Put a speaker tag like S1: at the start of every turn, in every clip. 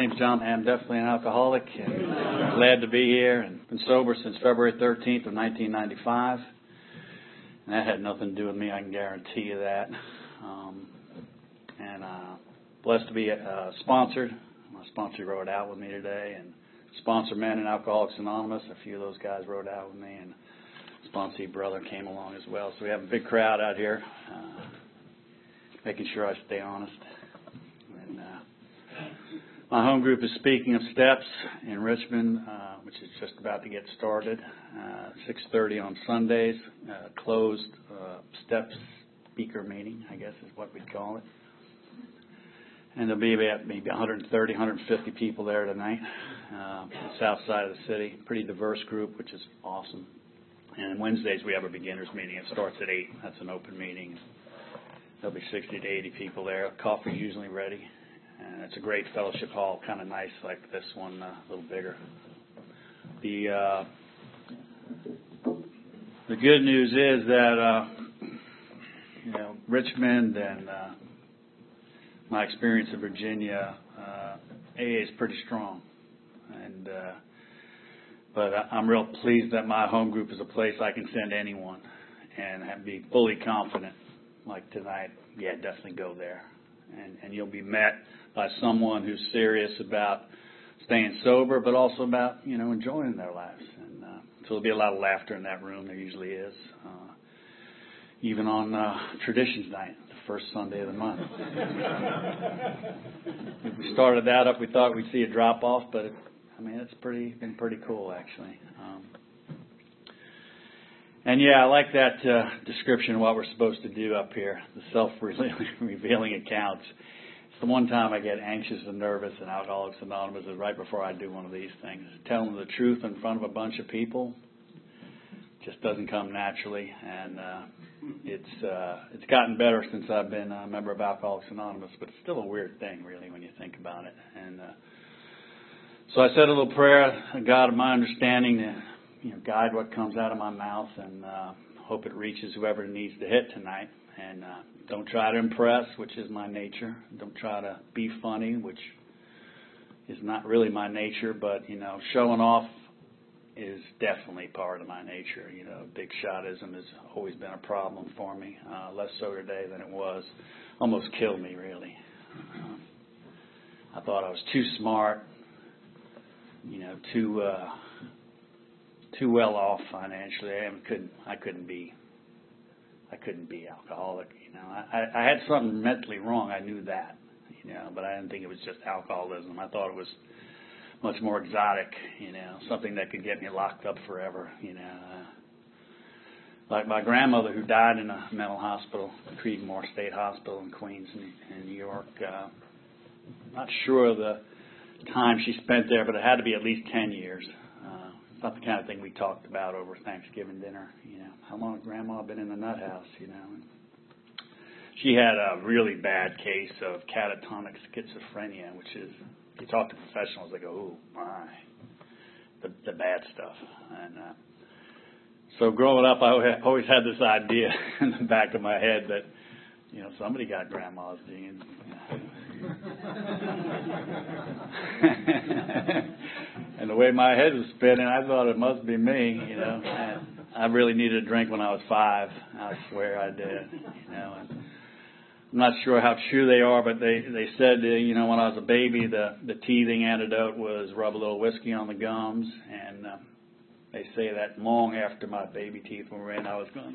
S1: name's John. I'm definitely an alcoholic and glad to be here. And been sober since February 13th of 1995. And that had nothing to do with me, I can guarantee you that. Blessed to be sponsored. My sponsor rode out with me today. And sponsor men in Alcoholics Anonymous. A few of those guys rode out with me. And sponsee brother came along as well. So we have a big crowd out here. Making sure I stay honest. And my home group is Speaking of Steps in Richmond, which is just about to get started. 6:30 on Sundays. Closed steps speaker meeting, I guess is what we'd call it. And there'll be about maybe 130, 150 people there tonight. On the south side of the city. Pretty diverse group, which is awesome. And Wednesdays we have a beginners meeting. It starts at 8. That's an open meeting. There'll be 60 to 80 people there. Coffee usually ready. And it's a great fellowship hall, kind of nice like this one, a little bigger. The good news is that, Richmond and my experience in Virginia, AA is pretty strong. But I'm real pleased that my home group is a place I can send anyone and be fully confident. Like tonight, yeah, definitely go there. And you'll be met by someone who's serious about staying sober, but also about, enjoying their lives. And so there'll be a lot of laughter in that room. There usually is. Even on Traditions Night, the first Sunday of the month. If we started that up, we thought we'd see a drop-off, but it's been pretty cool, actually. And I like that description of what we're supposed to do up here, the self-revealing accounts. It's the one time I get anxious and nervous in Alcoholics Anonymous is right before I do one of these things. Telling the truth in front of a bunch of people just doesn't come naturally, and it's gotten better since I've been a member of Alcoholics Anonymous, but it's still a weird thing, really, when you think about it. And so I said a little prayer, God of my understanding, to guide what comes out of my mouth, and hope it reaches whoever it needs to hit tonight. And don't try to impress, which is my nature. Don't try to be funny, which is not really my nature. But showing off is definitely part of my nature. Big shotism has always been a problem for me. Less so today than it was. Almost killed me, really. I thought I was too smart. Too well off financially. I couldn't be alcoholic. I had something mentally wrong. I knew that. But I didn't think it was just alcoholism. I thought it was much more exotic. Something that could get me locked up forever. Like my grandmother, who died in a mental hospital, Creedmoor State Hospital in Queens, in New York. Not sure of the time she spent there, but it had to be at least 10 years. It's not the kind of thing we talked about over Thanksgiving dinner. How long had Grandma been in the nut house? She had a really bad case of catatonic schizophrenia, which is, you talk to professionals, they go, "Oh my," the bad stuff. And so growing up, I always had this idea in the back of my head that somebody got Grandma's genes. And the way my head was spinning, I thought it must be me, And I really needed a drink when I was 5. I swear I did, And I'm not sure how true they are, but they said, when I was a baby, the teething antidote was rub a little whiskey on the gums, and they say that long after my baby teeth were in, I was going,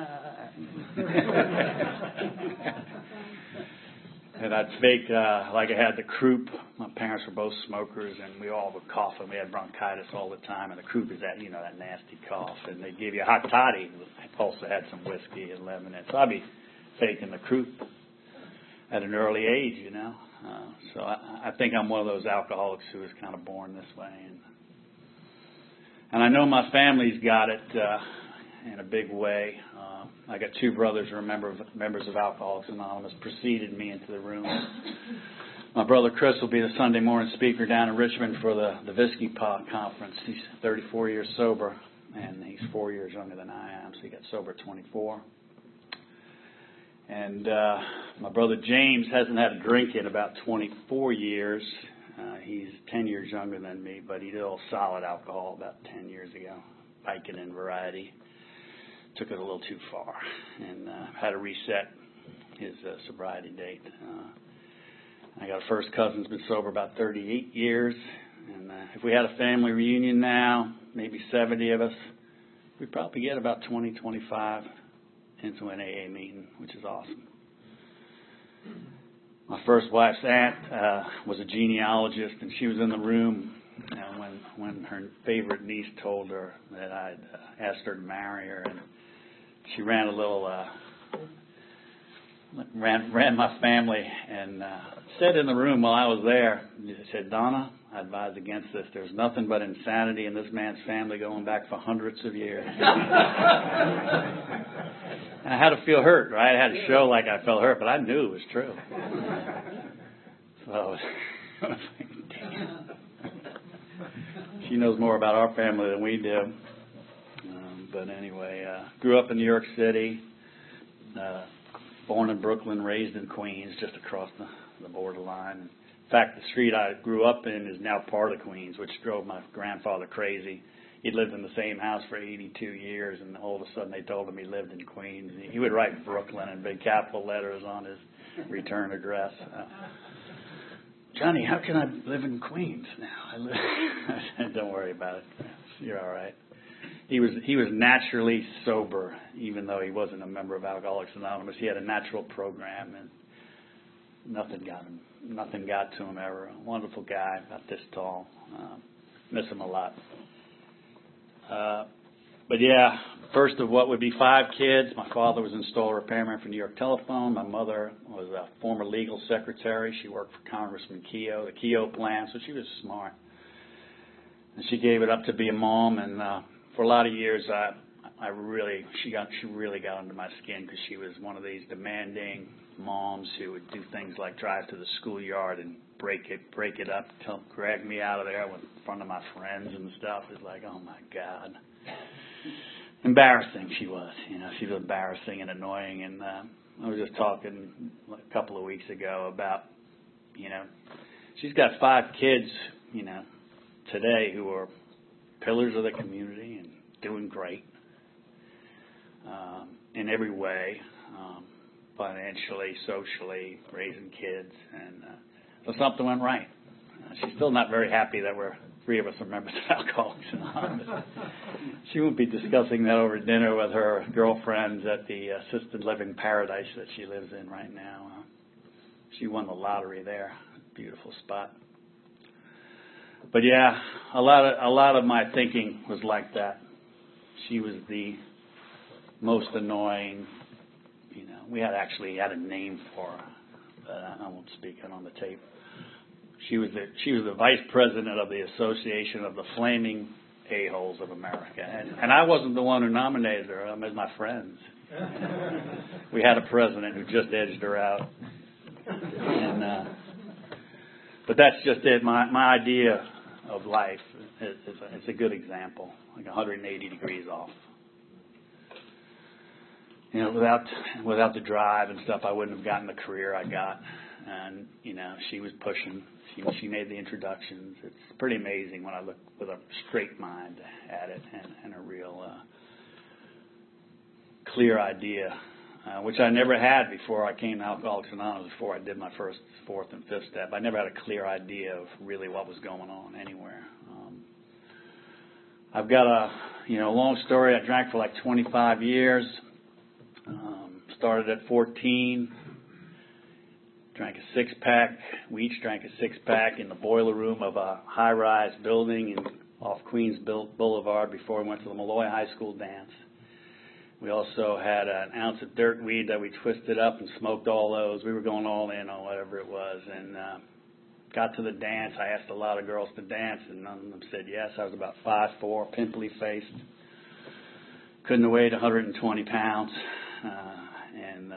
S1: And I'd fake like I had the croup. My parents were both smokers, and we all would cough, and we had bronchitis all the time. And the croup is that, that nasty cough. And they'd give you a hot toddy. It also had some whiskey and lemon in it. So I'd be faking the croup at an early age, So I think I'm one of those alcoholics who was kind of born this way. And I know my family's got it in a big way. I got 2 brothers who are members of Alcoholics Anonymous, preceded me into the room. My brother Chris will be the Sunday morning speaker down in Richmond for the Whiskey Pot Conference. He's 34 years sober, and he's 4 years younger than I am, so he got sober at 24. And my brother James hasn't had a drink in about 24 years. He's 10 years younger than me, but he did all solid alcohol about 10 years ago, Viking and Variety. Took it a little too far and had to reset his sobriety date. I got a first cousin who's been sober about 38 years, and if we had a family reunion now, maybe 70 of us, we'd probably get about 20, 25 into an AA meeting, which is awesome. My first wife's aunt was a genealogist, and she was in the room when her favorite niece told her that I'd asked her to marry her, and she ran a little, ran my family, and said in the room while I was there, she said, "Donna, I advise against this. There's nothing but insanity in this man's family going back for hundreds of years." And I had to feel hurt, right? I had to show like I felt hurt, but I knew it was true. So she knows more about our family than we do. But anyway, grew up in New York City, born in Brooklyn, raised in Queens, just across the borderline. In fact, the street I grew up in is now part of Queens, which drove my grandfather crazy. He'd lived in the same house for 82 years, and all of a sudden they told him he lived in Queens. He would write Brooklyn in big capital letters on his return address. "Johnny, how can I live in Queens now?" I said, "Don't worry about it. You're all right." He was naturally sober, even though he wasn't a member of Alcoholics Anonymous. He had a natural program, and nothing got to him ever. A wonderful guy, about this tall. Miss him a lot. But yeah, first of what would be 5 kids. My father was an installer repairman for New York Telephone. My mother was a former legal secretary. She worked for Congressman Keogh, the Keogh plan, so she was smart. And she gave it up to be a mom, and for a lot of years, she really got under my skin because she was one of these demanding moms who would do things like drive to the schoolyard and break it up, drag me out of there in front of my friends and stuff. It's like, oh my God, embarrassing she was. She was embarrassing and annoying. And I was just talking a couple of weeks ago about, she's got 5 kids, today who are pillars of the community and doing great in every way, financially, socially, raising kids, and so something went right. She's still not very happy that 3 of us are members of Alcoholics Anonymous. She won't be discussing that over dinner with her girlfriends at the assisted living paradise that she lives in right now. She won the lottery there. Beautiful spot. But yeah, a lot of my thinking was like that. She was the most annoying. We had a name for her, but I won't speak it on the tape. She was the vice president of the Association of the Flaming A-Holes of America, and I wasn't the one who nominated her. I mean, my friends. We had a president who just edged her out, and but that's just it. My idea of life is a good example, like 180 degrees off. Without the drive and stuff, I wouldn't have gotten the career I got. And she was pushing. She made the introductions. It's pretty amazing when I look with a straight mind at it and a real clear idea, which I never had before I came to Alcoholics Anonymous. Before I did my first, 4th, and 5th step, I never had a clear idea of really what was going on anywhere. I've got a long story. I drank for like 25 years. Started at 14. Drank a 6-pack. We each drank a 6-pack in the boiler room of a high-rise building off Queens Boulevard before we went to the Malloy High School dance. We also had an ounce of dirt weed that we twisted up and smoked all those. We were going all in on whatever it was. And got to the dance. I asked a lot of girls to dance, and none of them said yes. I was about 5'4", pimply-faced. Couldn't have weighed 120 pounds. And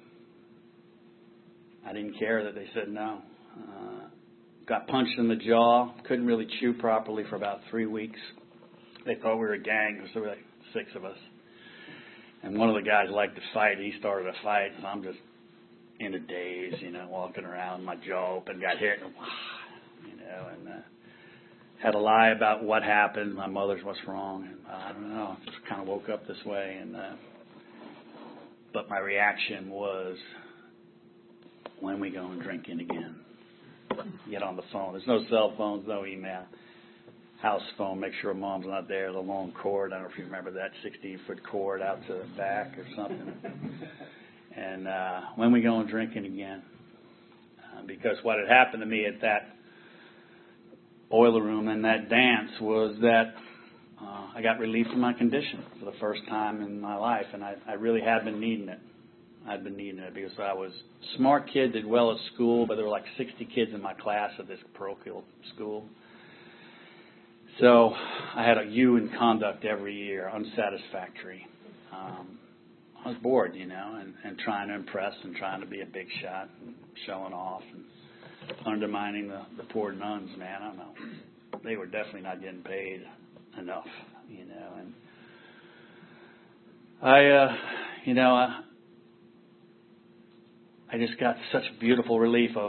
S1: I didn't care that they said no. Got punched in the jaw. Couldn't really chew properly for about 3 weeks. They thought we were a gang. There were like 6 of us. And one of the guys liked to fight. He started a fight. So I'm just in a daze, walking around, my jaw open, got hit. and had to lie about what happened. My mother's what's wrong, and I don't know. Just kind of woke up this way, and but my reaction was, when we going drinking again? Get on the phone. There's no cell phones, no email. House phone, make sure mom's not there. The long cord, I don't know if you remember that 16-foot cord out to the back or something. And when we going drinking again? Because what had happened to me at that boiler room and that dance was that I got relief from my condition for the first time in my life, and I really had been needing it. I'd been needing it because I was a smart kid, did well at school, but there were like 60 kids in my class at this parochial school. So I had a U in conduct every year, unsatisfactory. I was bored, and trying to impress and trying to be a big shot and showing off and undermining the poor nuns, man. I don't know. They were definitely not getting paid enough, and I just got such beautiful relief of,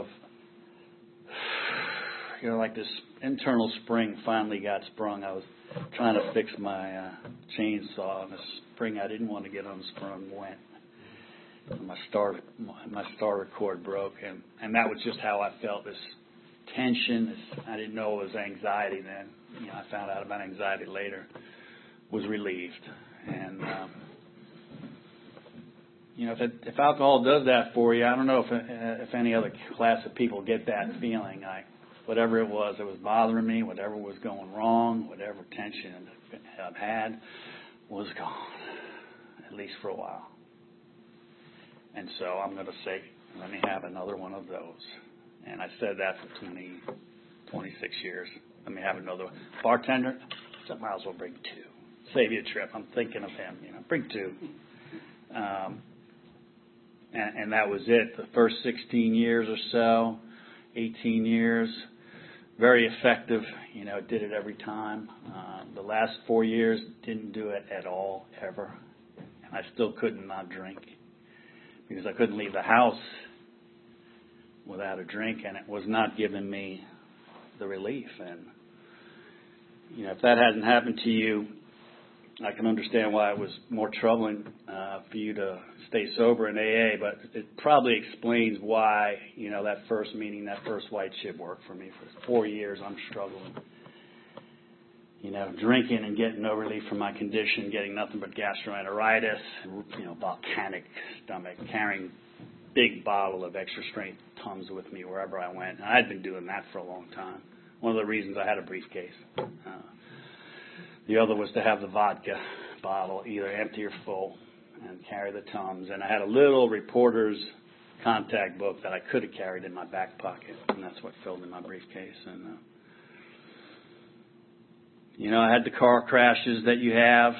S1: like this internal spring finally got sprung. I was trying to fix my chainsaw, and the spring I didn't want to get unsprung went. And my starter cord broke, and that was just how I felt. This tension, I didn't know it was anxiety then. I found out about anxiety later. Was relieved, and if alcohol does that for you, I don't know if any other class of people get that feeling. Whatever it was bothering me, whatever was going wrong, whatever tension I've had was gone, at least for a while. And so I'm going to say, let me have another one of those. And I said that for 26 years. Let me have another one. Bartender, so I might as well bring two. Save you a trip. I'm thinking of him, bring two. And that was it. The first 16 years or so, 18 years, very effective. Did it every time. The last 4 years, didn't do it at all, ever. And I still couldn't not drink because I couldn't leave the house without a drink, and it was not giving me the relief. And, if that hasn't happened to you, I can understand why it was more troubling for you to stay sober in AA, but it probably explains why, that first meeting, that first white chip worked for me. For 4 years, I'm struggling. Drinking and getting no relief from my condition, getting nothing but gastroenteritis, volcanic stomach, carrying big bottle of extra strength Tums with me wherever I went. And I'd been doing that for a long time. One of the reasons I had a briefcase. The other was to have the vodka bottle, either empty or full, and carry the Tums. And I had a little reporter's contact book that I could have carried in my back pocket, and that's what filled in my briefcase. And I had the car crashes that you have.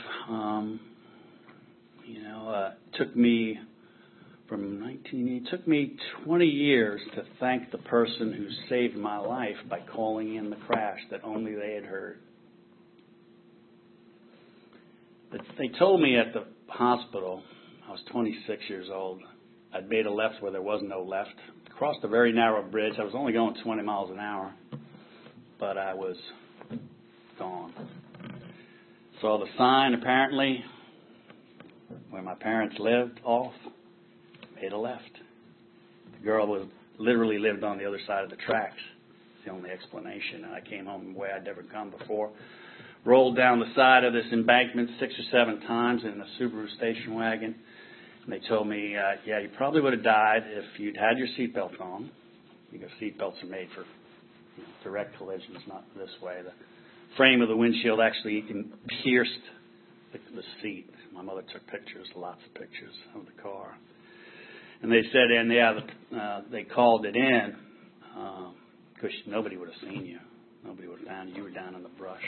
S1: It took me 20 years to thank the person who saved my life by calling in the crash that only they had heard. But they told me at the hospital, I was 26 years old, I'd made a left where there was no left, crossed a very narrow bridge. I was only going 20 miles an hour, but I was gone. Saw the sign, apparently, where my parents lived, off, made a left. The girl literally lived on the other side of the tracks. It's the only explanation. And I came home the way I'd never come before. Rolled down the side of this embankment 6 or 7 times in a Subaru station wagon. And they told me, you probably would have died if you'd had your seatbelt on, because seatbelts are made for direct collisions, not this way. The frame of the windshield actually pierced the seat. My mother took pictures, lots of pictures of the car. And they said, they called it in because nobody would have seen you. Nobody would have found you. You were down in the brush.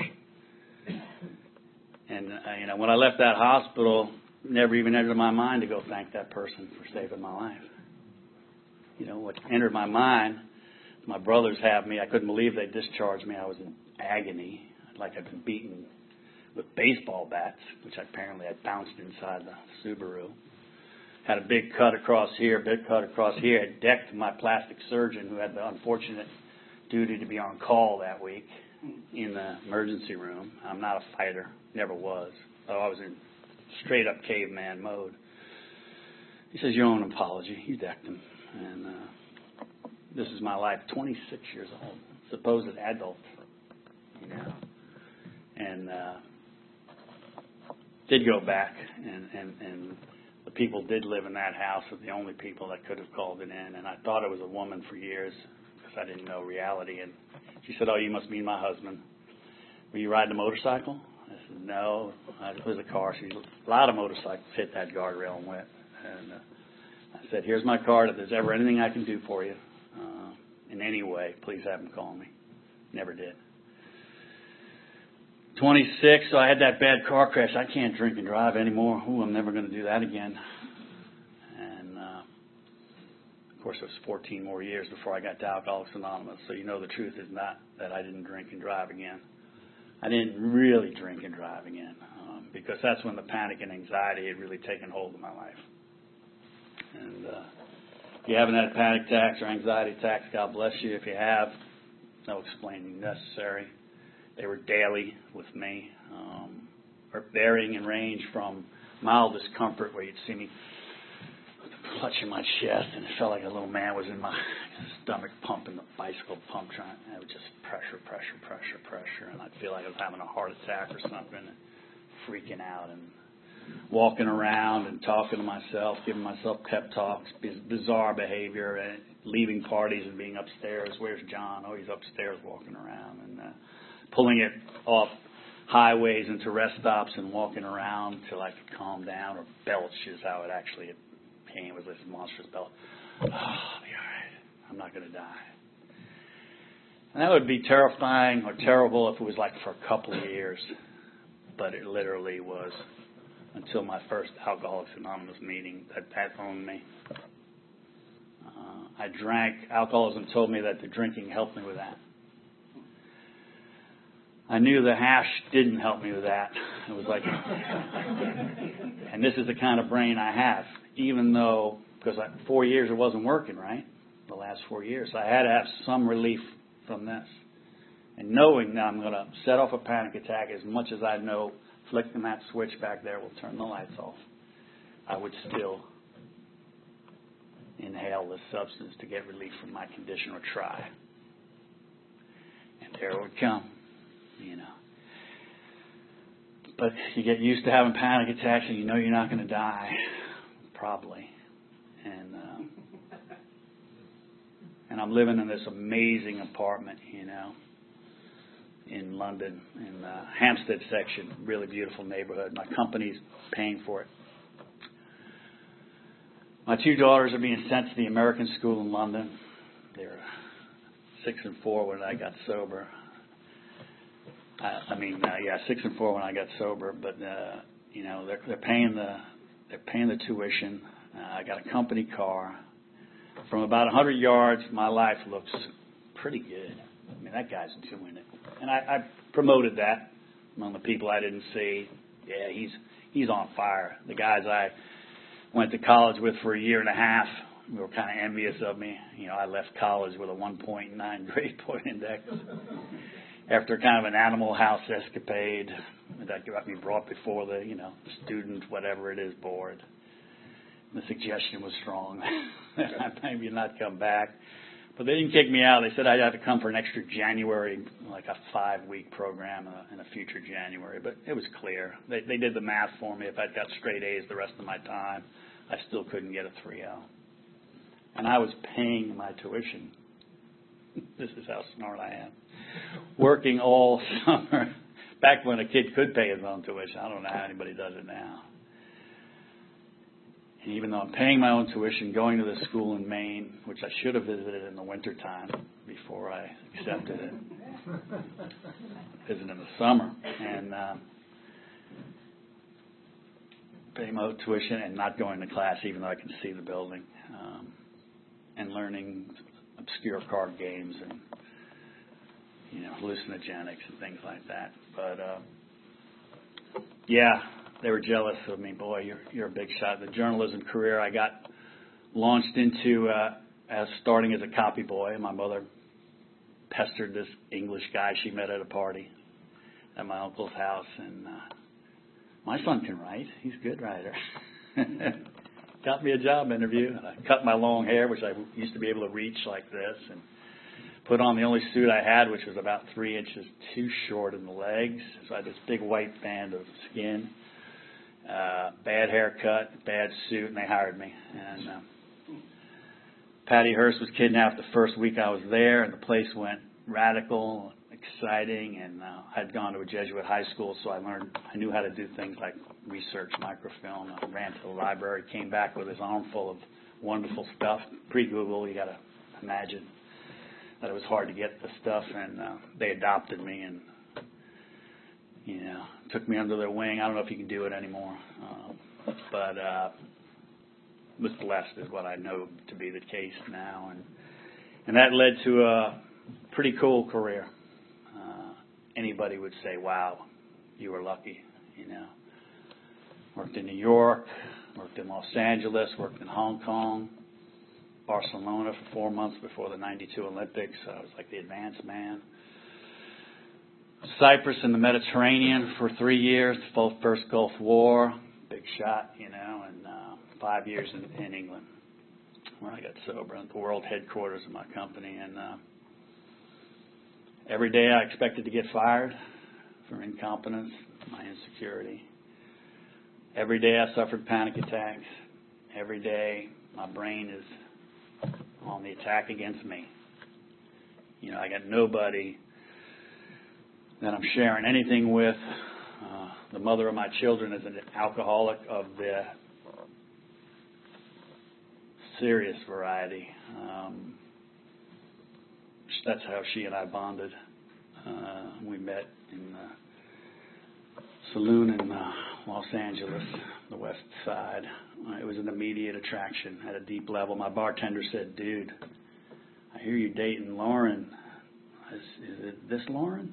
S1: And, when I left that hospital, never even entered my mind to go thank that person for saving my life. What entered my mind, my brothers have me. I couldn't believe they discharged me. I was in agony, like I'd been beaten with baseball bats, which apparently I bounced inside the Subaru. Had a big cut across here, I decked my plastic surgeon who had the unfortunate duty to be on call that week in the emergency room. I'm not a fighter, never was. So I was in straight up caveman mode. He says, your own apology. You decked him. And this is my life, 26 years old, supposed adult, you know. And did go back, and the people did live in that house, were the only people that could have called it in. And I thought it was a woman for years because I didn't know reality. And she said, oh, you must mean my husband. Were you riding a motorcycle? I said, no, it was a car. A lot of motorcycles hit that guardrail and went. And I said, here's my card. If there's ever anything I can do for you in any way, please have him call me. Never did. 26, so I had that bad car crash. I can't drink and drive anymore. Ooh, I'm never going to do that again. And, of course, it was 14 more years before I got to Alcoholics Anonymous. So you know the truth is not that I didn't drink and drive again. I didn't really drink and drive again because that's when the panic and anxiety had really taken hold of my life. And if you haven't had panic attacks or anxiety attacks, God bless you. If you have, no explaining necessary. They were daily with me, varying in range from mild discomfort where you'd see me clutching my chest and it felt like a little man was in my stomach pumping the bicycle pump trying. It was just pressure, and I'd feel like I was having a heart attack or something, and freaking out and walking around and talking to myself, giving myself pep talks, bizarre behavior, and leaving parties and being upstairs. Where's John? Oh, he's upstairs walking around, and pulling it off highways into rest stops and walking around till I could calm down, or belch is how it actually came, was this monstrous belch. Oh, I'll be all right. I'm not going to die. And that would be terrifying or terrible if it was like for a couple of years, but it literally was until my first Alcoholics Anonymous meeting that owned me. I drank. Alcoholism told me that the drinking helped me with that. I knew the hash didn't help me with that. It was like, and this is the kind of brain I have, even though, because 4 years it wasn't working, right? The last 4 years. So I had to have some relief from this. And knowing that I'm going to set off a panic attack, as much as I know flicking that switch back there will turn the lights off, I would still inhale this substance to get relief from my condition, or try. And there it would come. You know, but you get used to having panic attacks, and you know you're not going to die, probably. And I'm living in this amazing apartment, you know, in London, in the Hampstead section, really beautiful neighborhood. My company's paying for it. My 2 daughters are being sent to the American school in London. They're 6 and 4 when I got sober. 6 and 4 when I got sober, but you know, they're paying the tuition. I got a company car. From about 100 yards, my life looks pretty good. I mean, that guy's doing it, and I promoted that among the people I didn't see. Yeah, he's on fire. The guys I went to college with for a year and a half were kind of envious of me. You know, I left college with a 1.9 grade point index. After kind of an Animal House escapade that got me brought before the, you know, student, whatever it is, board. The suggestion was strong. Maybe not come back. But they didn't kick me out. They said I'd have to come for an extra January, like a 5-week program in a future January. But it was clear. They did the math for me. If I'd got straight A's the rest of my time, I still couldn't get a 3.0. And I was paying my tuition. This is how smart I am. Working all summer, back when a kid could pay his own tuition. I don't know how anybody does it now. And even though I'm paying my own tuition, going to the school in Maine, which I should have visited in the wintertime before I accepted it, visit in the summer, and paying my own tuition and not going to class, even though I can see the building, and learning obscure card games and, you know, hallucinogenics and things like that. But yeah, they were jealous of me. Boy, you're a big shot. The journalism career I got launched into as starting as a copy boy. My mother pestered this English guy she met at a party at my uncle's house. And my son can write. He's a good writer. Got me a job interview. I cut my long hair, which I used to be able to reach like this, and put on the only suit I had, which was about 3 inches too short in the legs. So I had this big white band of skin, bad haircut, bad suit, and they hired me. And Patty Hearst was kidnapped the first week I was there, and the place went radical, exciting, and I'd gone to a Jesuit high school, so I knew how to do things like research microfilm. I ran to the library, came back with this armful of wonderful stuff. Pre-Google, you got to imagine that it was hard to get the stuff, and they adopted me and, took me under their wing. I don't know if you can do it anymore, but was blessed is what I know to be the case now, and that led to a pretty cool career. Anybody would say, wow, you were lucky, Worked in New York, worked in Los Angeles, worked in Hong Kong, Barcelona for 4 months before the 92 Olympics. I was like the advanced man. Cyprus and the Mediterranean for 3 years, the first Gulf War, big shot, and 5 years in England, where I got sober at the world headquarters of my company. And every day I expected to get fired for incompetence, my insecurity. Every day I suffered panic attacks. Every day my brain is on the attack against me. I got nobody that I'm sharing anything with. The mother of my children is an alcoholic of the serious variety. That's how she and I bonded. We met in the saloon in Los Angeles, the West Side. It was an immediate attraction at a deep level. My bartender said, "Dude, I hear you dating Lauren. Is it this Lauren?"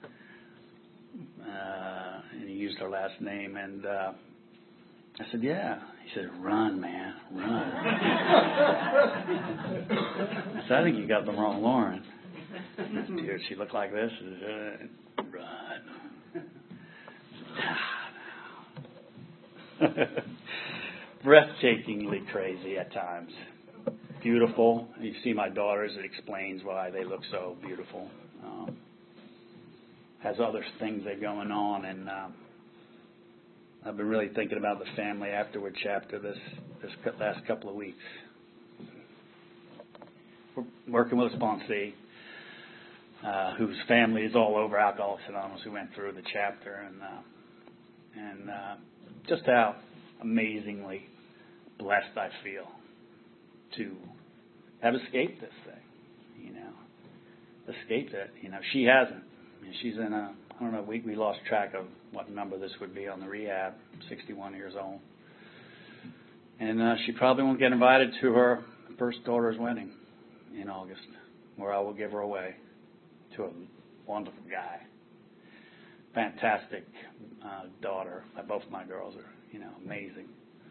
S1: And he used her last name, and I said, "Yeah." He said, "Run, man, run." I said, "I think you got the wrong Lauren." Dude, she looked like this. Run. Breathtakingly crazy at times. Beautiful. You see my daughters, it explains why they look so beautiful. Has other things that are going on, and I've been really thinking about the family afterward chapter this last couple of weeks. We're working with a sponsee whose family is all over Alcoholics Anonymous, who went through the chapter, and just how amazingly blessed I feel to have escaped this thing, escaped it. She hasn't. She's in I don't know, we lost track of what number this would be on the rehab, 61 years old. And she probably won't get invited to her first daughter's wedding in August, where I will give her away to a wonderful guy. Fantastic daughter. Both my girls are, amazing.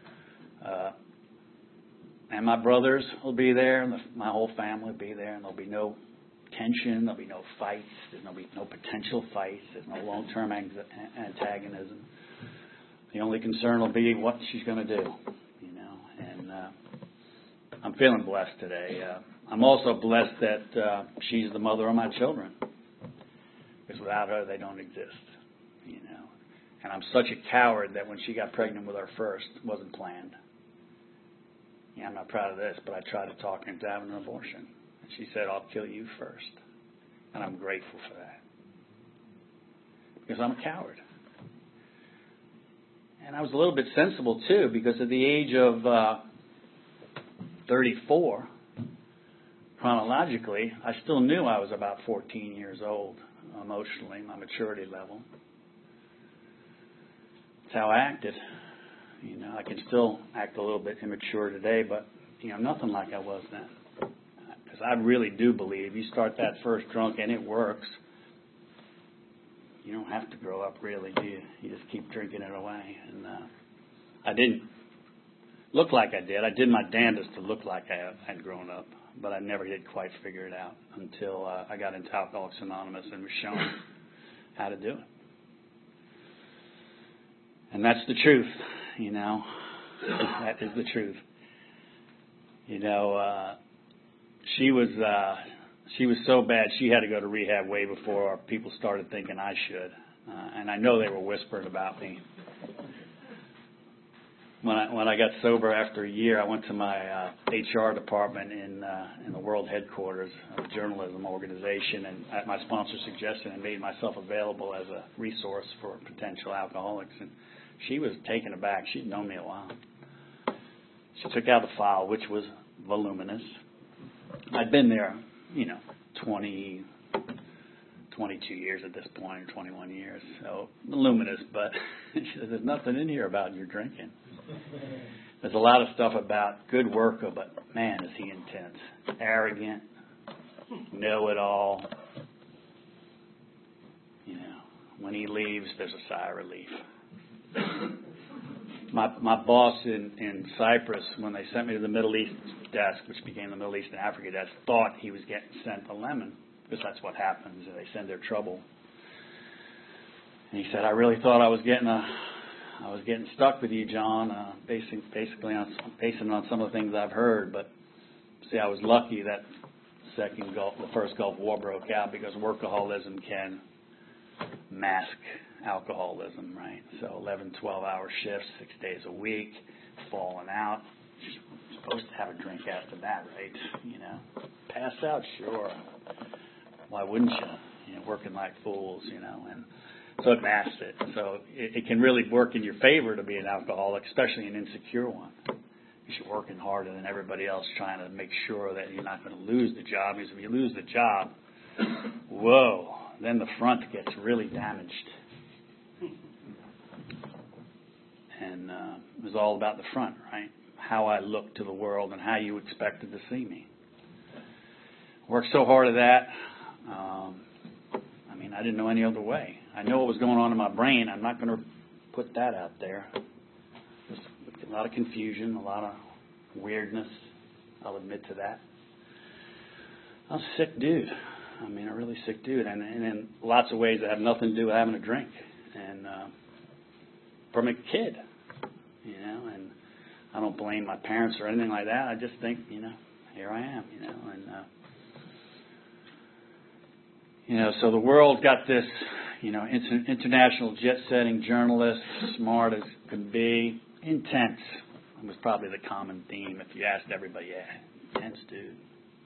S1: And my brothers will be there, and my whole family will be there, and there'll be no tension, there'll be no fights, there'll be no potential fights, there's no long-term antagonism. The only concern will be what she's going to do, and I'm feeling blessed today. I'm also blessed that she's the mother of my children, because without her, they don't exist, And I'm such a coward that when she got pregnant with our first, it wasn't planned. I'm not proud of this, but I tried to talk her into having an abortion. And she said, "I'll kill you first." And I'm grateful for that, because I'm a coward. And I was a little bit sensible, too, because at the age of 34, chronologically, I still knew I was about 14 years old emotionally, my maturity level. That's how I acted. I can still act a little bit immature today, but, nothing like I was then. Because I really do believe you start that first drunk and it works, you don't have to grow up, really, do you? You just keep drinking it away. And I didn't. look like I did. I did my damnedest to look like I had grown up, but I never did quite figure it out until I got into Alcoholics Anonymous and was shown how to do it. And that's the truth, you know. That is the truth. You know, she was so bad she had to go to rehab way before people started thinking I should. And I know they were whispering about me. When I got sober after a year, I went to my HR department in the world headquarters of a journalism organization, and at my sponsor's suggestion, I made myself available as a resource for potential alcoholics. And she was taken aback. She'd known me a while. She took out the file, which was voluminous. I'd been there, 22 years at this point, or 21 years, so voluminous, but she said, there's nothing in here about your drinking. There's a lot of stuff about good worker, but man, is he intense. Arrogant, know-it-all. When he leaves, there's a sigh of relief. My boss in Cyprus, when they sent me to the Middle East desk, which became the Middle East and Africa desk, thought he was getting sent a lemon, because that's what happens. They send their trouble. And he said, I really thought I was getting stuck with you, John, basing on some of the things I've heard. But see, I was lucky that the first Gulf War broke out, because workaholism can mask alcoholism, right? So 11, 12-hour shifts, 6 days a week, falling out. You're supposed to have a drink after that, right? Pass out, sure. Why wouldn't you? Working like fools, and so it masks it. So it can really work in your favor to be an alcoholic, especially an insecure one. You're working harder than everybody else, trying to make sure that you're not going to lose the job. Because if you lose the job, whoa, then the front gets really damaged. And it was all about the front, right? How I looked to the world and how you expected to see me. Worked so hard at that. I didn't know any other way. I know what was going on in my brain. I'm not going to put that out there. There's a lot of confusion, a lot of weirdness. I'll admit to that. I was a sick dude. A really sick dude. And in lots of ways that have nothing to do with having a drink. And from a kid, and I don't blame my parents or anything like that. I just think, here I am, so the world got this, international jet-setting journalist, smart as could be, intense. It was probably the common theme. If you asked everybody, intense dude.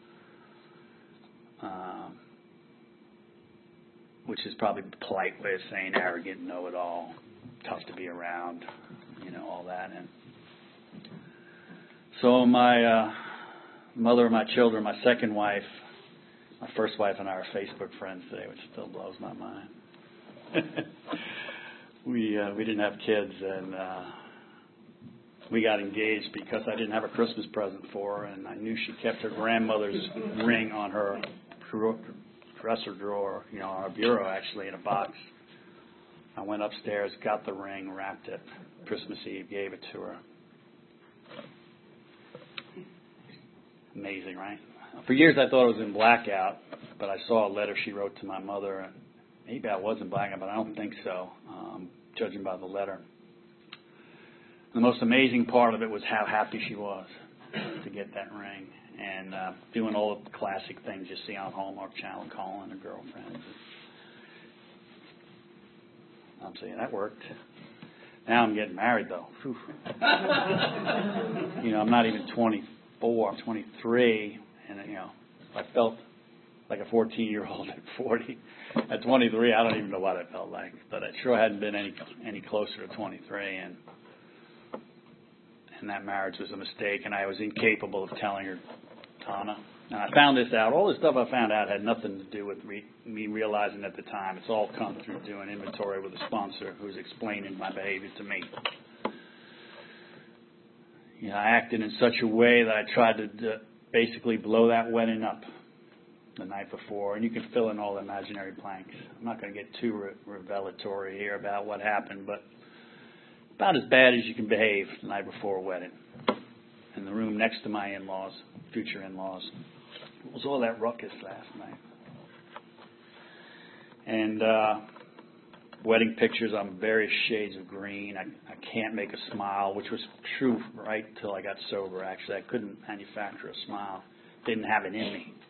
S1: Which is probably the polite way of saying arrogant, know-it-all, tough to be around, all that. And so my mother of my children, my second wife, my first wife and I are Facebook friends today, which still blows my mind. We didn't have kids, and we got engaged because I didn't have a Christmas present for her, and I knew she kept her grandmother's ring on her dresser drawer, on our bureau, actually, in a box. I went upstairs, got the ring, wrapped it. Christmas Eve, gave it to her. Amazing, right? For years I thought it was in blackout, but I saw a letter she wrote to my mother. And maybe I was in blackout, but I don't think so, judging by the letter. The most amazing part of it was how happy she was to get that ring, and doing all of the classic things you see on Hallmark Channel, calling her girlfriend. I'm saying that worked. Now I'm getting married, though. I'm not even 24. I'm 23. And, I felt like a 14-year-old at 40. At 23, I don't even know what I felt like. But I sure hadn't been any closer to 23. And that marriage was a mistake. And I was incapable of telling her, Donna. And I found this out. All the stuff I found out had nothing to do with me realizing at the time. It's all come through doing inventory with a sponsor who's explaining my behavior to me. I acted in such a way that I tried to basically blow that wedding up the night before. And you can fill in all the imaginary blanks. I'm not going to get too revelatory here about what happened, but about as bad as you can behave the night before a wedding. in the room next to my in-laws, future in-laws. It was all that ruckus last night. And wedding pictures, I'm various shades of green. I can't make a smile, which was true right till I got sober, actually. I couldn't manufacture a smile. Didn't have it in me.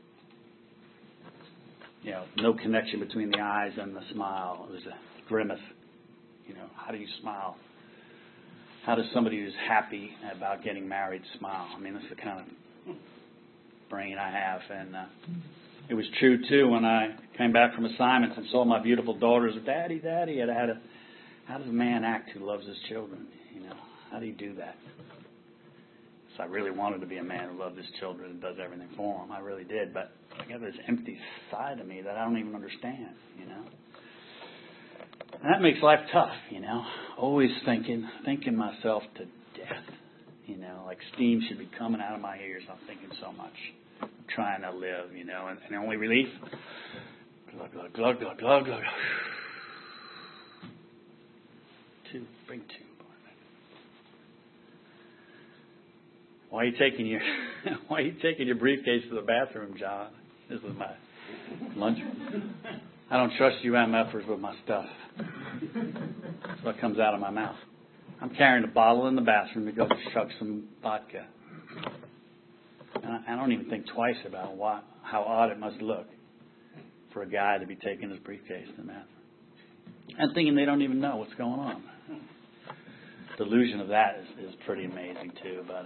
S1: You know, no connection between the eyes and the smile. It was a grimace. You know, how do you smile? How does somebody who's happy about getting married smile? I mean, that's the kind of brain I have. And it was true, too, when I came back from assignments and saw my beautiful daughters. Daddy, Daddy. How does a man act who loves his children? You know, how do you do that? So I really wanted to be a man who loved his children and does everything for them. I really did. But I got this empty side of me that I don't even understand, you know. And that makes life tough, you know. Always thinking myself to death, you know. Like steam should be coming out of my ears. I'm thinking so much. I'm trying to live, you know. And the only relief, glug, glug, glug, glug, glug, glug. Bring two. Why are you taking your briefcase to the bathroom, John? This is my lunch. I don't trust you MFers with my stuff. That's what comes out of my mouth. I'm carrying a bottle in the bathroom to go chug some vodka. And I don't even think twice about how odd it must look for a guy to be taking his briefcase to the bathroom. I'm thinking they don't even know what's going on. Delusion of that is pretty amazing too. But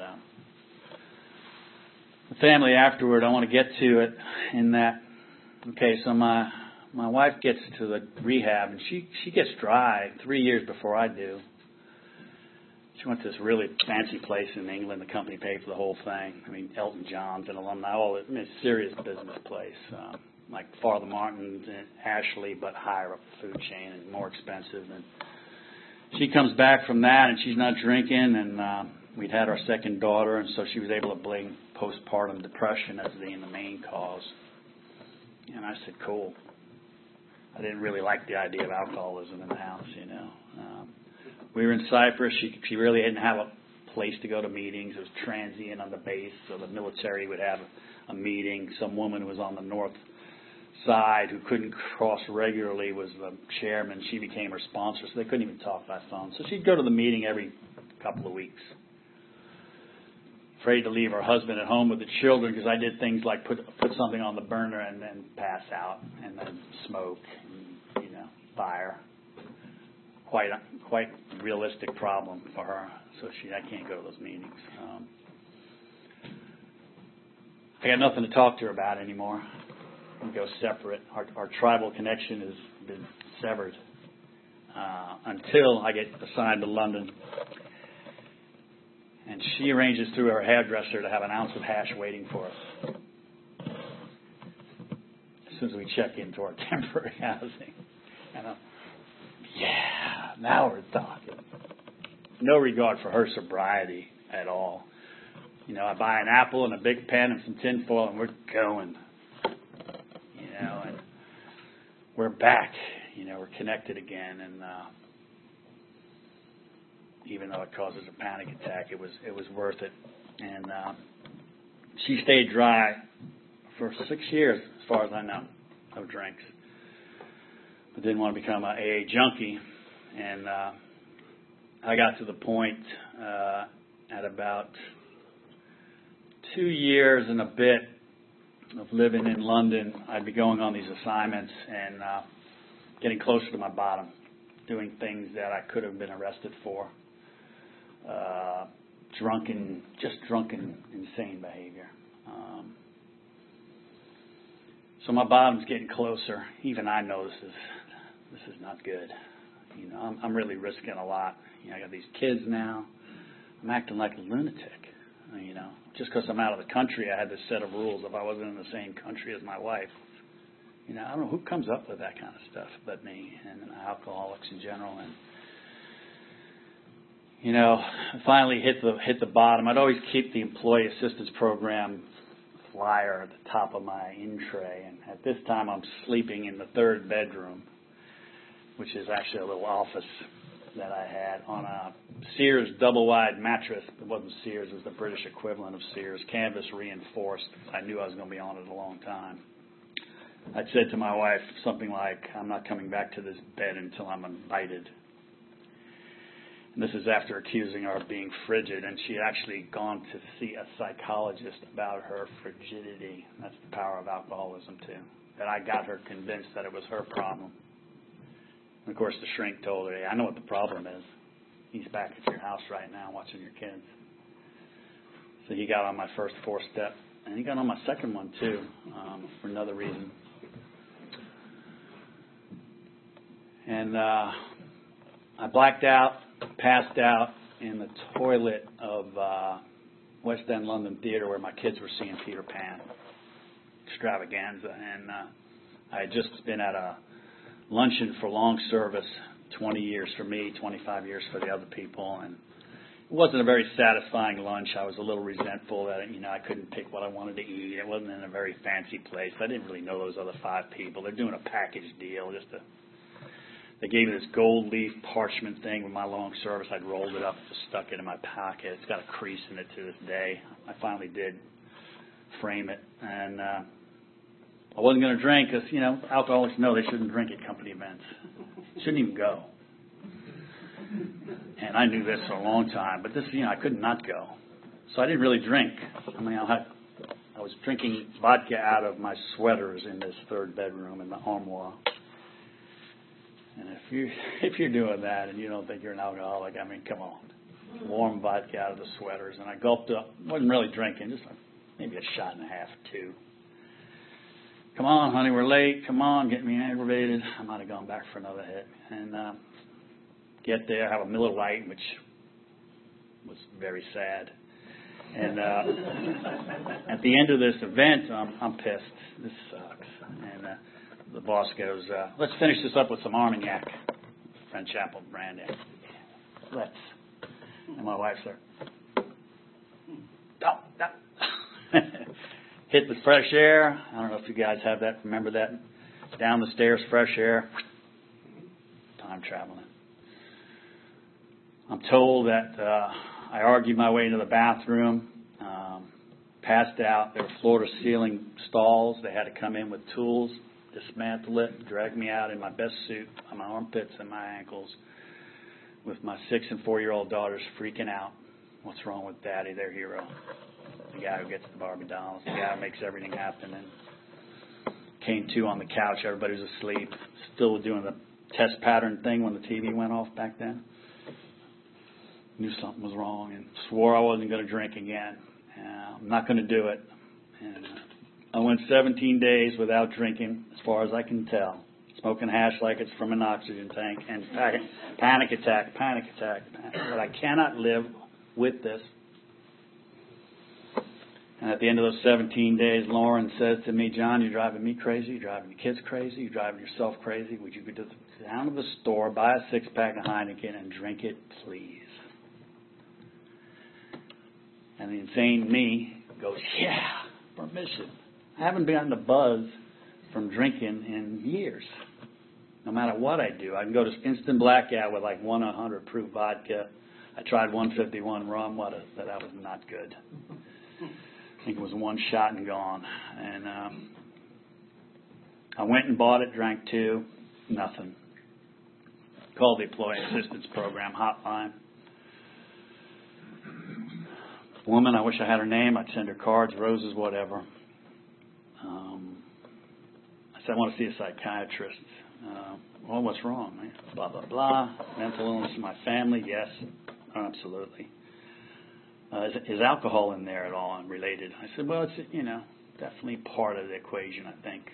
S1: the family afterward, I want to get to it in that. Okay, so my wife gets to the rehab and she gets dry 3 years before I do. She went to this really fancy place in England. The company paid for the whole thing. I mean, Elton John's and alumni, all it. I mean, it's a serious business place, like Father Martin's and Ashley, but higher up the food chain and more expensive. And she comes back from that, and she's not drinking, and we'd had our second daughter, and so she was able to blame postpartum depression as being the main cause. And I said, cool. I didn't really like the idea of alcoholism in the house, you know. We were in Cyprus. She really didn't have a place to go to meetings. It was transient on the base, so the military would have a meeting. Some woman who was on the north side who couldn't cross regularly was the chairman. She became her sponsor, so they couldn't even talk by phone. So she'd go to the meeting every couple of weeks. Afraid to leave her husband at home with the children because I did things like put something on the burner and then pass out and then smoke and, you know, fire. Quite realistic problem for her. So I can't go to those meetings. I got nothing to talk to her about anymore. We go separate. Our tribal connection has been severed until I get assigned to London. And she arranges through her hairdresser to have an ounce of hash waiting for us as soon as we check into our temporary housing. And now we're talking. No regard for her sobriety at all. You know, I buy an apple and a big pen and some tin foil, and we're going. You know, and we're back. You know, we're connected again, and even though it causes a panic attack, it was worth it. And she stayed dry for 6 years, as far as I know, no drinks. But didn't want to become an AA junkie. And I got to the point at about 2 years and a bit of living in London, I'd be going on these assignments and getting closer to my bottom, doing things that I could have been arrested for. Drunken, insane behavior. So my bottom's getting closer. Even I know this is not good. You know, I'm really risking a lot. You know, I got these kids now. I'm acting like a lunatic. You know, just because I'm out of the country, I had this set of rules. If I wasn't in the same country as my wife, you know, I don't know who comes up with that kind of stuff but me and alcoholics in general. And you know, I finally hit the bottom. I'd always keep the employee assistance program flyer at the top of my in tray, and at this time I'm sleeping in the third bedroom, which is actually a little office. that I had on a Sears double-wide mattress. It wasn't Sears. It was the British equivalent of Sears, canvas reinforced. I knew I was going to be on it a long time. I'd said to my wife something like, I'm not coming back to this bed until I'm invited. And this is after accusing her of being frigid, and she had actually gone to see a psychologist about her frigidity. That's the power of alcoholism, too. That I got her convinced that it was her problem. And of course, the shrink told her, hey, I know what the problem is. He's back at your house right now watching your kids. So he got on my first 4-step, and he got on my second one, too, for another reason. And I blacked out, passed out in the toilet of West End London Theatre where my kids were seeing Peter Pan extravaganza. And I had just been at a luncheon for long service, 20 years for me, 25 years for the other people. And it wasn't a very satisfying lunch. I was a little resentful that, I couldn't pick what I wanted to eat. It wasn't in a very fancy place. I didn't really know those other 5 people. They're doing a package deal They gave me this gold leaf parchment thing with my long service. I'd rolled it up, just stuck it in my pocket. It's got a crease in it to this day. I finally did frame it. And I wasn't going to drink because, alcoholics know they shouldn't drink at company events. Shouldn't even go. And I knew this for a long time. But this, I could not go. So I didn't really drink. I was drinking vodka out of my sweaters in this third bedroom in the armoire. And if you're doing that and you don't think you're an alcoholic, come on. Warm vodka out of the sweaters. And I gulped up. Wasn't really drinking, just maybe a shot and a half, 2. Come on, honey, we're late. Come on, get me aggravated. I might have gone back for another hit. And get there, have a Miller Lite, which was very sad. And at the end of this event, I'm pissed. This sucks. And the boss goes, let's finish this up with some Armagnac, French apple brandy. Let's. And my wife's there. Hit the fresh air. I don't know if you guys have that. Remember that? Down the stairs, fresh air. Time traveling. I'm told that I argued my way into the bathroom, passed out. There were floor-to-ceiling stalls. They had to come in with tools, dismantle it, drag me out in my best suit on my armpits and my ankles with my 6 and 4-year-old daughters freaking out. What's wrong with Daddy, their hero? The guy who gets the Barbie dolls, the guy who makes everything happen. And came to on the couch. Everybody was asleep. Still doing the test pattern thing when the TV went off back then. Knew something was wrong and swore I wasn't going to drink again. I'm not going to do it. And I went 17 days without drinking, as far as I can tell. Smoking hash like it's from an oxygen tank, and panic attack. But I cannot live with this. And at the end of those 17 days, Lauren says to me, John, you're driving me crazy, you're driving your kids crazy, you're driving yourself crazy. Would you go down to the store, buy a 6-pack of Heineken, and drink it, please? And the insane me goes, yeah, permission. I haven't gotten a buzz from drinking in years. No matter what I do, I can go to instant blackout with like 100 proof vodka. I tried 151 rum. That was not good. I think it was 1 shot and gone. And I went and bought it, drank 2, nothing. Called the Employee Assistance Program hotline. Woman, I wish I had her name. I'd send her cards, roses, whatever. I said, I want to see a psychiatrist. Well, what's wrong? Man? Blah, blah, blah. Mental illness in my family? Yes, absolutely. Is alcohol in there at all and related? I said, well, it's, definitely part of the equation, I think.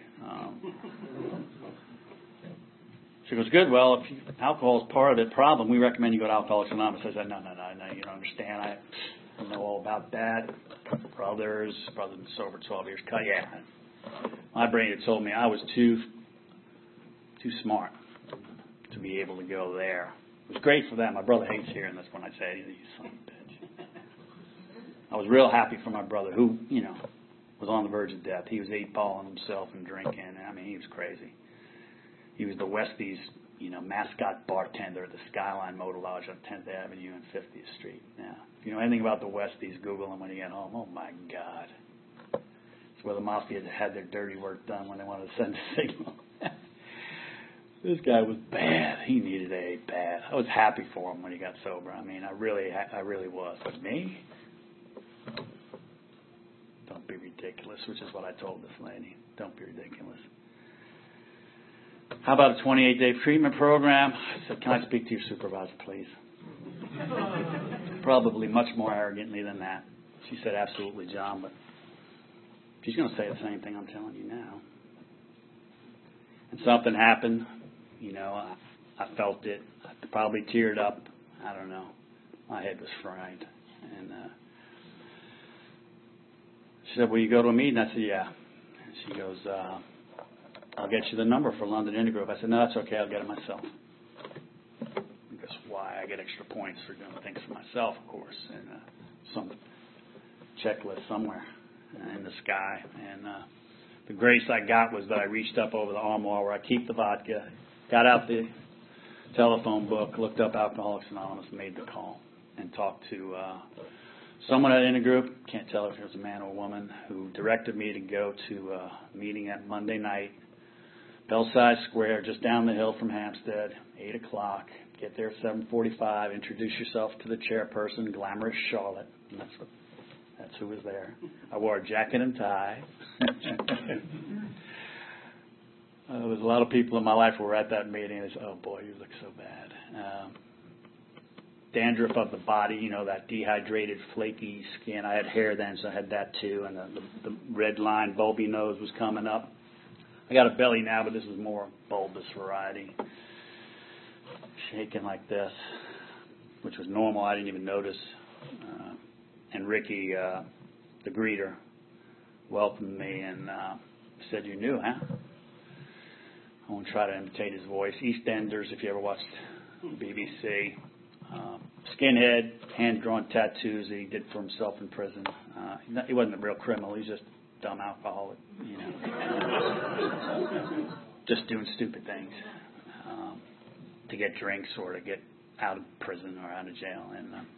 S1: She goes, good. Well, if alcohol is part of the problem, we recommend you go to Alcoholics Anonymous. I said, no, you don't understand. I know all about that. Brother's been sober 12 years. Yeah. My brain had told me I was too smart to be able to go there. It was great for that. My brother hates hearing this when I say, you son of a bitch. I was real happy for my brother who, was on the verge of death. He was 8-balling himself and drinking. He was crazy. He was the Westies mascot bartender at the Skyline Motor Lodge on 10th Avenue and 50th Street. Now, if you know anything about the Westies, Google them when you get home. Oh, my God. It's where the mafia had their dirty work done when they wanted to send a signal. This guy was bad. He needed AA bad. I was happy for him when he got sober. I mean, I really was. But me? Don't be ridiculous, which is what I told this lady. Don't be ridiculous. How about a 28-day treatment program? I said, can I speak to your supervisor, please? Probably much more arrogantly than that. She said, absolutely, John, but she's going to say the same thing I'm telling you now. And something happened. I felt it. I probably teared up. I don't know. My head was fried. And she said, will you go to a meeting? I said, yeah. And she goes, I'll get you the number for London Intergroup. I said, no, that's okay. I'll get it myself. Because why? I get extra points for doing things for myself, of course. And some checklist somewhere in the sky. And the grace I got was that I reached up over the armoire where I keep the vodka, got out the telephone book, looked up Alcoholics Anonymous, made the call, and talked to someone at Intergroup, can't tell if it was a man or a woman, who directed me to go to a meeting at Monday night, Belsize Square, just down the hill from Hampstead, 8 o'clock. Get there at 7:45, introduce yourself to the chairperson, Glamorous Charlotte. And that's who was there. I wore a jacket and tie. There was a lot of people in my life who were at that meeting, and they said, oh, boy, you look so bad. Dandruff of the body, that dehydrated, flaky skin. I had hair then, so I had that too, and the red line, bulby nose was coming up. I got a belly now, but this is more bulbous variety. Shaking like this, which was normal. I didn't even notice. And Ricky, the greeter, welcomed me and said, you knew, huh? I won't try to imitate his voice. EastEnders, if you ever watched BBC. Skinhead, hand-drawn tattoos that he did for himself in prison. He wasn't a real criminal. He was just a dumb alcoholic, just doing stupid things to get drinks or to get out of prison or out of jail. And I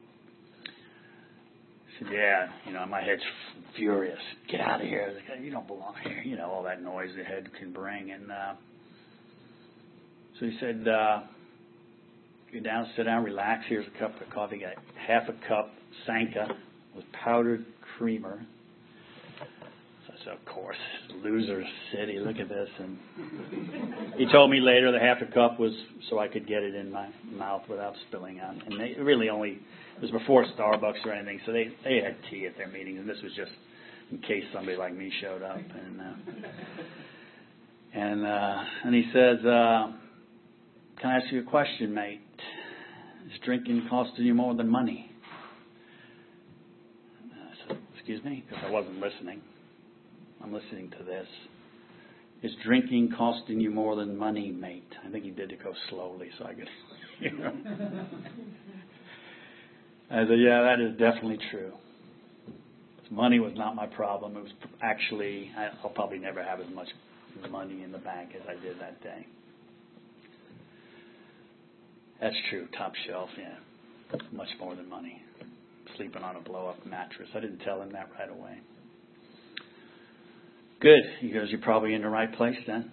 S1: said, yeah, my head's furious. Get out of here. You don't belong here. All that noise the head can bring. And so he said, you're down, sit down, relax. Here's a cup of coffee. Got half a cup Sanka with powdered creamer. So I said, of course, loser city. Look at this. And he told me later the half a cup was so I could get it in my mouth without spilling out. And they really it was before Starbucks or anything, so they had tea at their meetings, and this was just in case somebody like me showed up. And he says, can I ask you a question, mate? Is drinking costing you more than money? I said, excuse me? Because I wasn't listening. I'm listening to this. Is drinking costing you more than money, mate? I think he did it go slowly so I could hear him. I said, yeah, that is definitely true. Money was not my problem. It was actually, I'll probably never have as much money in the bank as I did that day. That's true. Top shelf, yeah. Much more than money. Sleeping on a blow-up mattress. I didn't tell him that right away. Good. He goes, you're probably in the right place then.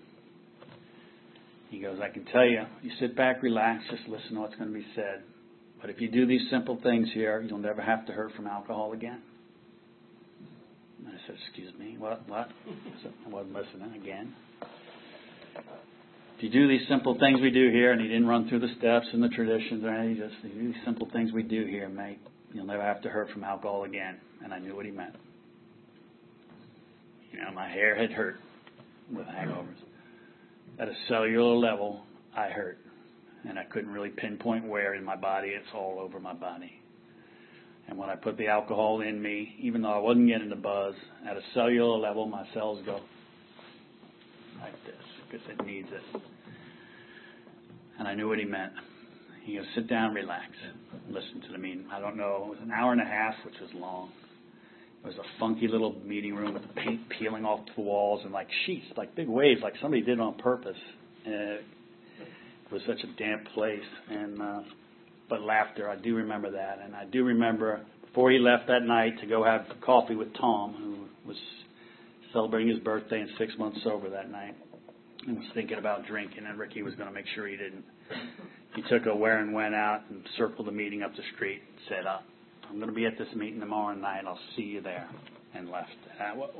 S1: He goes, I can tell you, you sit back, relax, just listen to what's going to be said. But if you do these simple things here, you'll never have to hurt from alcohol again. And I said, excuse me, what? I said, I wasn't listening again. If you do these simple things we do here, and he didn't run through the steps and the traditions or anything, just these simple things we do here, mate, you'll never have to hurt from alcohol again. And I knew what he meant. My hair had hurt with hangovers. At a cellular level, I hurt. And I couldn't really pinpoint where in my body. It's all over my body. And when I put the alcohol in me, even though I wasn't getting the buzz, at a cellular level, my cells go like this because it needs it. And I knew what he meant. He goes, sit down, relax, listen to the meeting. I don't know, it was an hour and a half, which was long. It was a funky little meeting room with the paint peeling off the walls and like sheets, like big waves, like somebody did it on purpose. It was such a damp place, and but laughter. I do remember that, and I do remember before he left that night to go have coffee with Tom, who was celebrating his birthday and 6 months sober that night, and was thinking about drinking, and Ricky was going to make sure he didn't. He took a where and went out and circled the meeting up the street and said, I'm going to be at this meeting tomorrow night. I'll see you there, and left. What?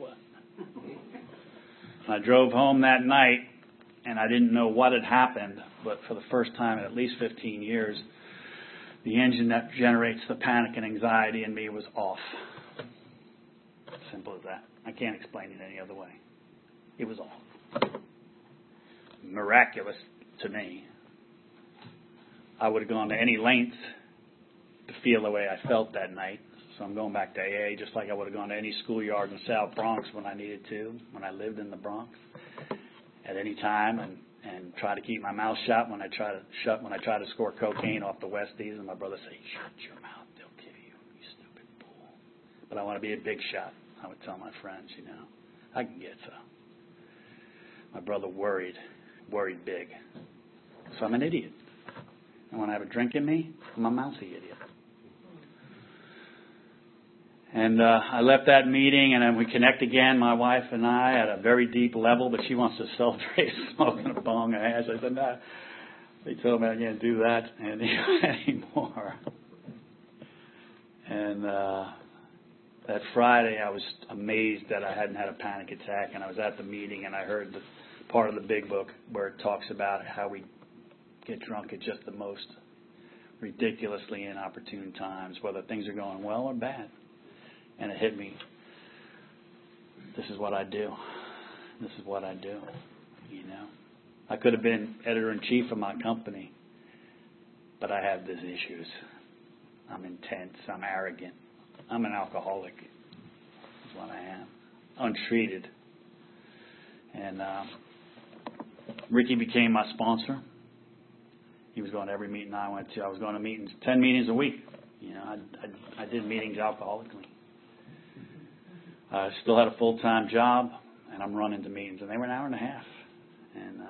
S1: I drove home that night, and I didn't know what had happened, but for the first time in at least 15 years, the engine that generates the panic and anxiety in me was off. Simple as that. I can't explain it any other way. It was off. Miraculous to me. I would have gone to any length to feel the way I felt that night. So I'm going back to AA, just like I would have gone to any schoolyard in the South Bronx when I needed to, when I lived in the Bronx, at any time, and try to keep my mouth shut when I try to score cocaine off the Westies, and my brother said, "Shut your mouth, they'll kill you, you stupid fool." But I want to be a big shot. I would tell my friends, I can get so. My brother worried big. So I'm an idiot. And when I have a drink in me, I'm a mousy idiot. And I left that meeting, and then we connect again, my wife and I, at a very deep level, but she wants to celebrate smoking a bong of hash. I said, no. They told me I can't do that anymore. And that Friday, I was amazed that I hadn't had a panic attack, and I was at the meeting, and I heard the part of the big book where it talks about how we get drunk at just the most ridiculously inopportune times, whether things are going well or bad. And it hit me. This is what I do. This is what I do. I could have been editor-in-chief of my company, but I have these issues. I'm intense. I'm arrogant. I'm an alcoholic. That's what I am. Untreated. And Ricky became my sponsor. He was going to every meeting I went to. I was going to meetings, 10 meetings a week. I did meetings alcoholically. I still had a full-time job, and I'm running to meetings, and they were an hour and a half. And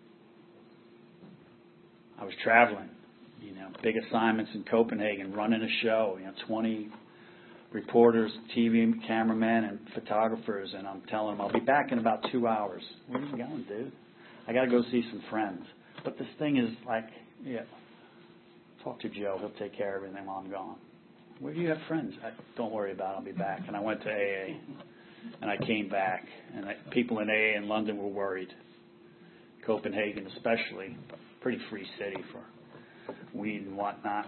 S1: I was traveling, big assignments in Copenhagen, running a show, 20 reporters, TV cameramen, and photographers, and I'm telling them, I'll be back in about 2 hours. Where are you going, dude? I got to go see some friends. But this thing is like, talk to Joe. He'll take care of everything while I'm gone. Where do you have friends? Don't worry about it. I'll be back. And I went to AA, and I came back. And people in AA in London were worried. Copenhagen especially, pretty free city for weed and whatnot.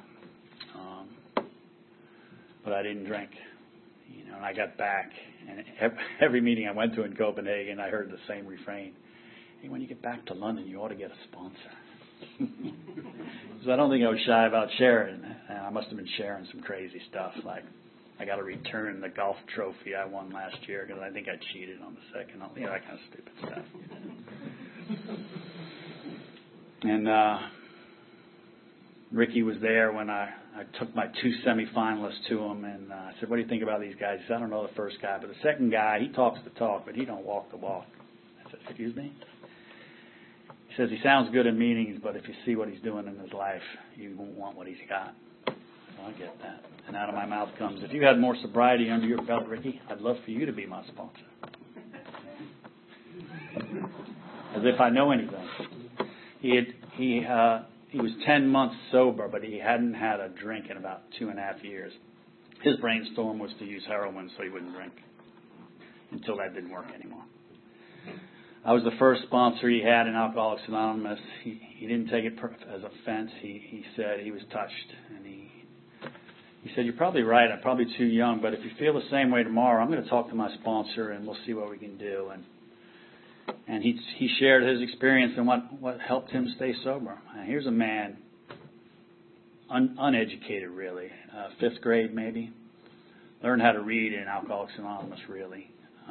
S1: But I didn't drink. And I got back. And every meeting I went to in Copenhagen, I heard the same refrain. Hey, when you get back to London, you ought to get a sponsor. So I don't think I was shy about sharing. I must have been sharing some crazy stuff, like I got to return the golf trophy I won last year because I think I cheated on the second, that kind of stupid stuff. And Ricky was there when I took my 2 semifinalists to him, and I said, "What do you think about these guys?" He said, "I don't know the first guy, but the second guy, he talks the talk, but he don't walk the walk." I said, "Excuse me?" He says he sounds good in meetings, but if you see what he's doing in his life, you won't want what he's got. So I get that. And out of my mouth comes, if you had more sobriety under your belt, Ricky, I'd love for you to be my sponsor. As if I know anything. He was 10 months sober, but he hadn't had a drink in about 2.5 years. His brainstorm was to use heroin so he wouldn't drink until that didn't work anymore. I was the first sponsor he had in Alcoholics Anonymous. He didn't take it as offense. He said he was touched. And he said, "You're probably right. I'm probably too young, but if you feel the same way tomorrow, I'm going to talk to my sponsor and we'll see what we can do." And he shared his experience and what helped him stay sober. And here's a man, uneducated really, 5th grade maybe, learned how to read in Alcoholics Anonymous really.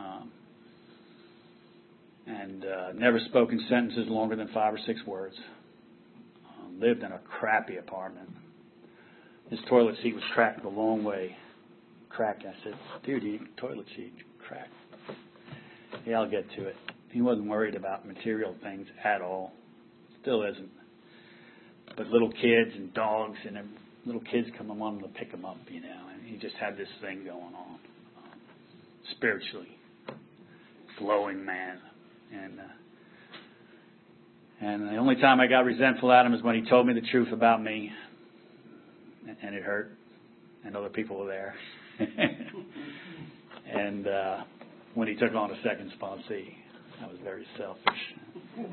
S1: And never spoken sentences longer than 5 or 6 words. Lived in a crappy apartment. His toilet seat was cracked the long way. Cracked. I said, "Dude, your toilet seat cracked." Yeah, I'll get to it. He wasn't worried about material things at all. Still isn't. but little kids and dogs and little kids come and want him to pick them up, you know. And he just had this thing going on, spiritually, glowing man. And the only time I got resentful at him is when he told me the truth about me, and it hurt, and other people were there. And when he took on a second sponsee, I was very selfish,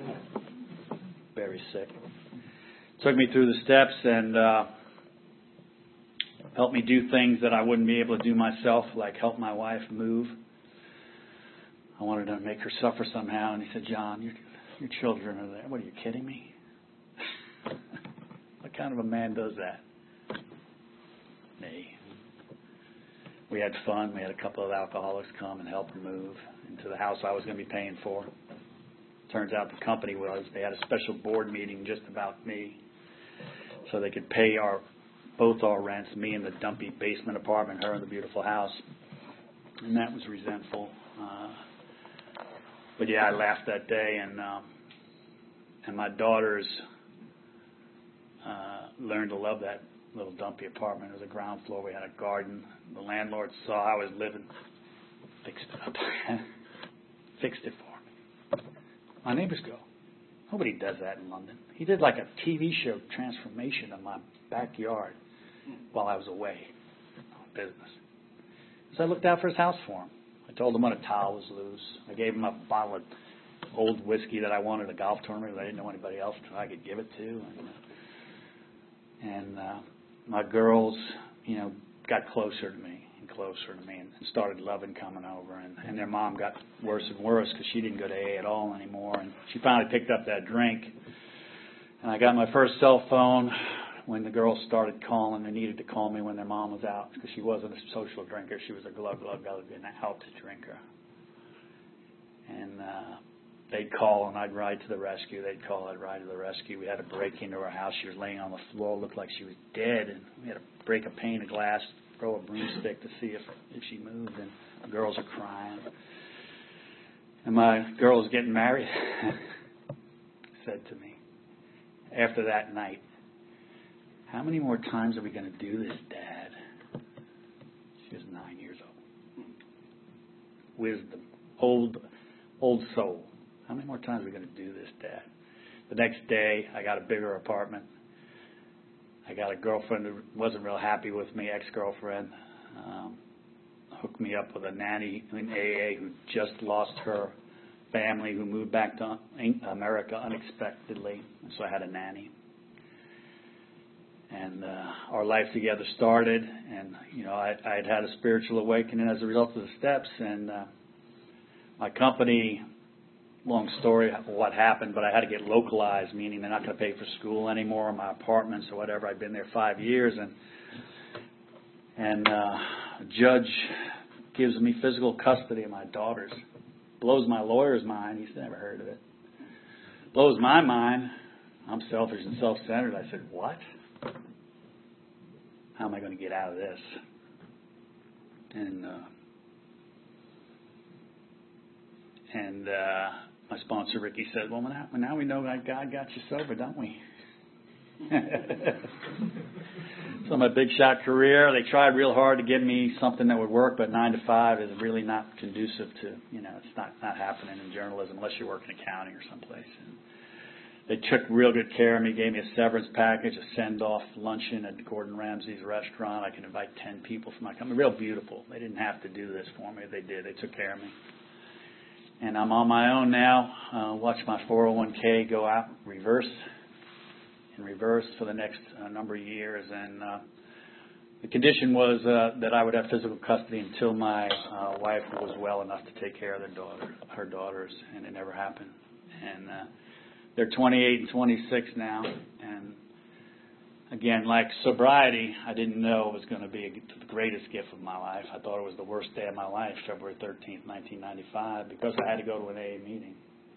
S1: very sick. Took me through the steps and helped me do things that I wouldn't be able to do myself, like help my wife move. I wanted to make her suffer somehow, and he said, John, your children are there. What, are you kidding me? What kind of a man does that? Me. We had fun. We had a couple of alcoholics come and help her move into the house I was going to be paying for. Turns out the company they had a special board meeting just about me, so they could pay both our rents, me in the dumpy basement apartment, her in the beautiful house. And that was resentful. But yeah, I laughed that day, and my daughters learned to love that little dumpy apartment. It was a ground floor. We had a garden. The landlord saw I was living, fixed it up, fixed it for me. My neighbors go, nobody does that in London. He did like a TV show transformation of my backyard while I was away on business. So I looked out for his house for him. I told him when a towel was loose. I gave him a bottle of old whiskey that I wanted at a golf tournament that I didn't know anybody else I could give it to. And my girls, you know, got closer to me and started loving coming over. And their mom got worse and worse because she didn't go to AA at all anymore. And she finally picked up that drink. And I got my first cell phone when the girls started calling. They needed to call me when their mom was out because she wasn't a social drinker. She was a glug and out drinker. And they'd call and I'd ride to the rescue. They'd call, I'd ride to the rescue. We had to break into her house. She was laying on the floor, looked like she was dead. And we had to break a pane of glass, throw a broomstick to see if she moved. And the girls are crying. And my girl was getting married. Said to me, after that night, how many more times are we going to do this, Dad? She was 9 years old. Wisdom. Old soul. How many more times are we going to do this, Dad? The next day, I got a bigger apartment. I got a girlfriend who wasn't real happy with me, ex-girlfriend. Hooked me up with a nanny in AA who just lost her family, who moved back to America unexpectedly. And so I had a nanny. And our life together started, and you know I'd had a spiritual awakening as a result of the steps. And my company, long story what happened, but I had to get localized, meaning they're not going to pay for school anymore, my apartments or whatever. I'd been there 5 years, and a judge gives me physical custody of my daughters. Blows my lawyer's mind. He's never heard of it. Blows my mind. I'm selfish and self-centered. I said, what? How am I going to get out of this? And my sponsor, Ricky, said, well, now we know that God got you sober, don't we? So my big shot career, they tried real hard to give me something that would work, but 9 to 5 is really not conducive to, it's not happening in journalism unless you work in accounting or someplace. And they took real good care of me, gave me a severance package, a send-off luncheon at Gordon Ramsay's restaurant. I can invite 10 people from my company. Real beautiful. They didn't have to do this for me. They did. They took care of me. And I'm on my own now. Watch my 401k go out in reverse for the next number of years. And the condition was that I would have physical custody until my wife was well enough to take care of her daughters, and it never happened. And they're 28 and 26 now. And again, like sobriety, I didn't know it was going to be the greatest gift of my life. I thought it was the worst day of my life, February 13th, 1995, because I had to go to an AA meeting.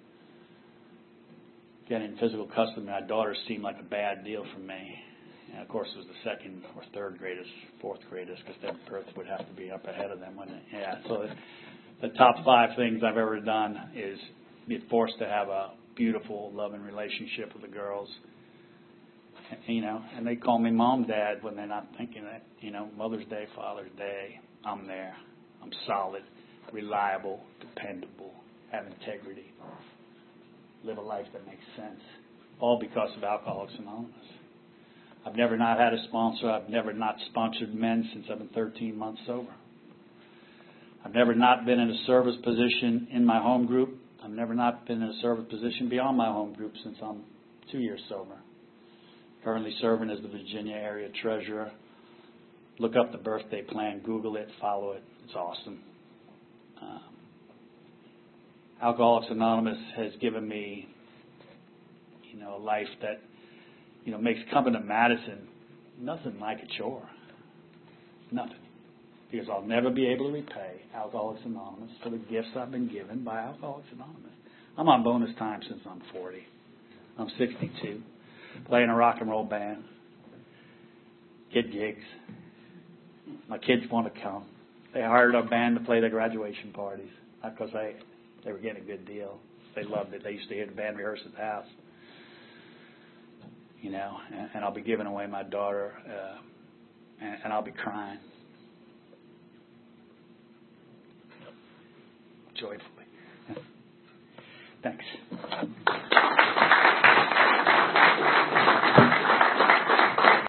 S1: Getting physical custody of my daughters seemed like a bad deal for me. And of course, it was the second or third greatest, fourth greatest, because their birth would have to be up ahead of them, wouldn't it? Yeah. So the top 5 things I've ever done is be forced to have a beautiful, loving relationship with the girls, and they call me mom, dad when they're not thinking that, Mother's Day, Father's Day, I'm there. I'm solid, reliable, dependable, have integrity, live a life that makes sense, all because of Alcoholics Anonymous. I've never not had a sponsor. I've never not sponsored men since I've been 13 months sober. I've never not been in a service position in my home group. I've never not been in a service position beyond my home group since I'm 2 years sober. Currently serving as the Virginia area treasurer. Look up the birthday plan, Google it, follow it. It's awesome. Alcoholics Anonymous has given me, a life that, makes coming to Madison nothing like a chore. Nothing. Because I'll never be able to repay Alcoholics Anonymous for the gifts I've been given by Alcoholics Anonymous. I'm on bonus time since I'm 40. I'm 62. Play in a rock and roll band. Get gigs. My kids want to come. They hired our band to play their graduation parties. Not because they were getting a good deal. They loved it. They used to hear the band rehearse at the house. And I'll be giving away my daughter, and I'll be crying. Joyfully. Thanks.